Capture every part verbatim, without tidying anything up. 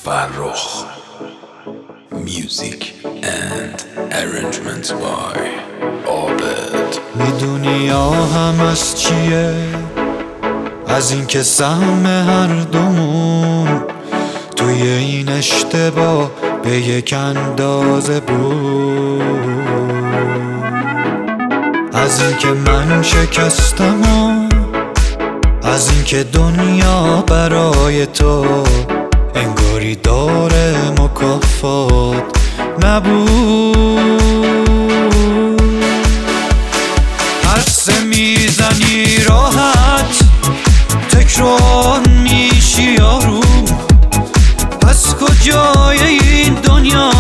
فرخ. Music and arrangements by عابد. میدونی آهم از چیه؟ از این که سهم هر دومون توی این اشتباه به یک اندازه بود. از این که من شکستم و از این که دنیا برای تو انگاری داره مکافات نبود. هرسه میزنی راحت تکرار میشی یارو، پس کجای این دنیا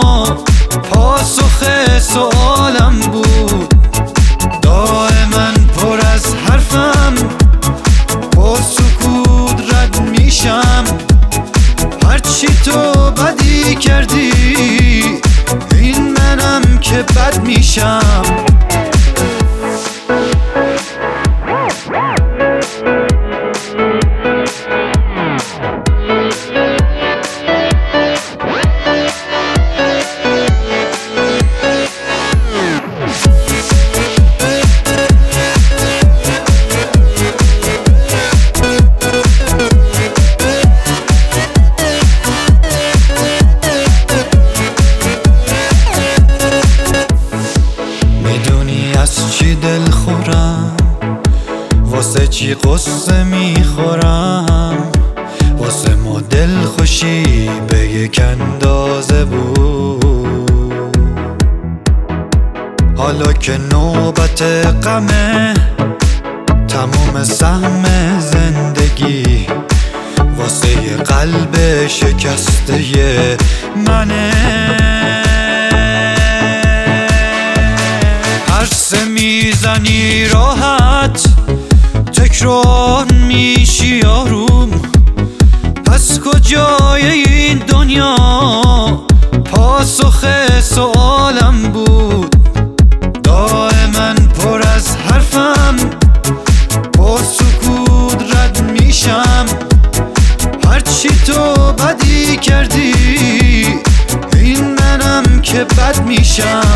پاسخ سوالم بود. دائما پر از حرفم با سکوت رد میشم، هرچی تو بدی کردی این منم که بد میشم. چی دل خورم، واسه چی قصه میخورم، واسه ما دل خوشی به یک اندازه بود. حالا که نوبت غمه تموم سهم زندگی واسه یه قلب شکسته منه. هرسه میزنی راحت تکرار میشی یاروم، پس کجای این دنیا پاسخ سوالم بود. دائما پر از حرفم با سکوت رد میشم، هرچی تو بدی کردی این منم که بد میشم.